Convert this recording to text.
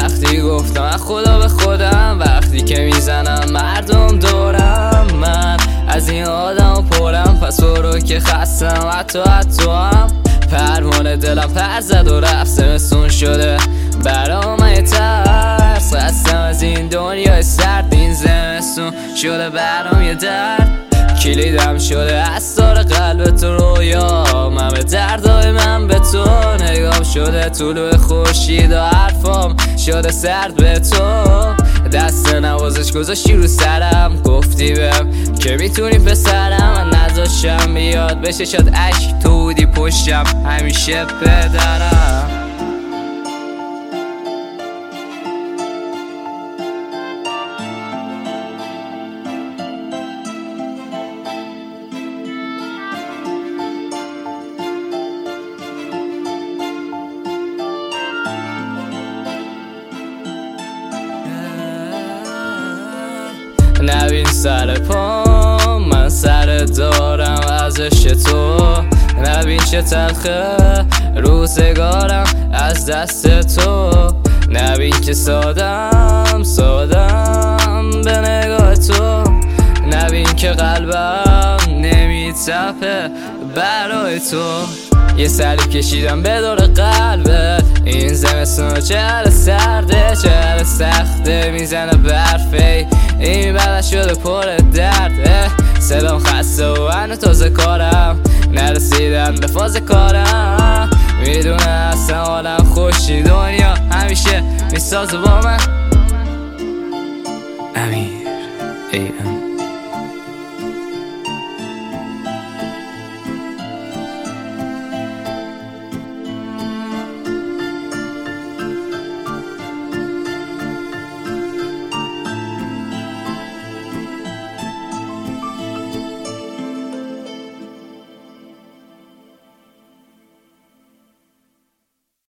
وقتی گفتم خدا به خودم، وقتی که میزنم مردم دورم، من از این آدم پرم، پس برو که خستم. حتی هم پروانه دلم پر زد و رفت، زمستون شده برام یه ترس. خستم از این دنیای سرد، این زمستون شده برام یه درد. کلیدم شده اسرار قلب تو، رویام همه دردای من به تو. نگام شده طلوع خورشید و حرفام شده سرد به تو. دست نوازش گذاشتی رو سرم، گفتی بهم که میتونی پسرم. من نذاشتم بیاد بشه شد عشق، تو بودی پشتم همیشه پدرم. نبین سر پام من سر دارم از عشق تو، نبین چه تلخه روزگارم از دست تو. نبین که سادم به نگاه تو، نبین که قلبم نمیتپه برای تو. یه سری کشیدم به دور قلبت، این زمستون چهل سرده چهل سخته، میزنه برفی این بلا شده پر درد. سلام خسته و هنو تازه کارم، نرسیدم به فاز کارم. میدونه اصلا حالم خوشی، دنیا همیشه میسازه با من. امیر AM